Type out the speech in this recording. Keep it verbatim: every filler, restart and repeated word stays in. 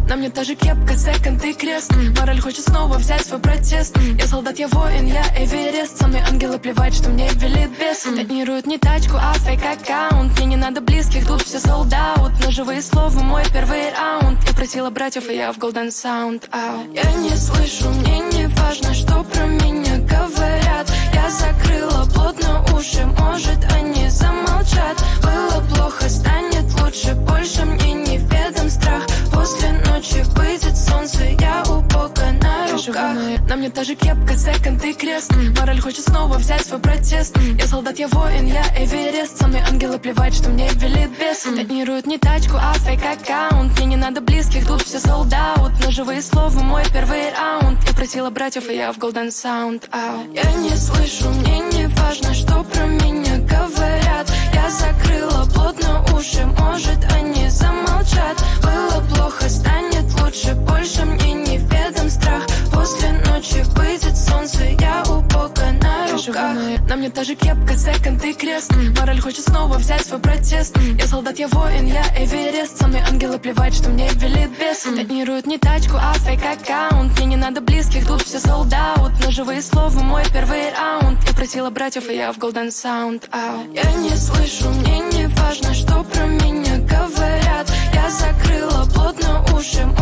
На мне та же кепка, секонд и крест. Мораль хочет снова взять свой протест. Я солдат, я воин, я Эверест. Со мной ангелы, плевать, что мне велит бес. Тонируют не тачку, а фейк-аккаунт. Мне не надо близких, тут все sold out. Но живые слова, мой первый раунд. Я просила братьев, и я в Golden Sound out. Я не слышу, мне не важно, что про меня говорят. Я закрыла плотно уши, может они замолчат. Было плохо, станет лучше, больше мне неведом страх. После ночи выйдет солнце, я у Бога на руках. На мне та же кепка, секонд и крест. Мораль хочет снова взять свой протест. Я солдат, я воин, я Эверест. Со мной ангелы, плевать, что мне велит бес. Тонируют не тачку, а фейк-аккаунт. Мне не надо близких, тут все sold out. Но живые слова, мой первый раунд. Я просила братьев, и я в Golden Sound out. Я не слышу, мне не важно, что про меня говорят. Я закрыла плотно уши, может они замолчат. Было плохо, станет лучше, больше мне неведом страх. После ночи выйдет солнце, я у Бога на руках. На мне та же кепка, секонд и крест. Мораль хочет снова взять свой протест. Я солдат, я воин, я Эверест. Со мной ангелы, плевать, что мне велит бес. Тонируют не тачку, а фейк-аккаунт. Мне не надо близких, тут все sold out. Но живые слова, мой первый раунд. Я просила братьев, и я в Golden Sound out. Я не слышу, мне не важно, что про меня говорят. Я закрыла плотно уши,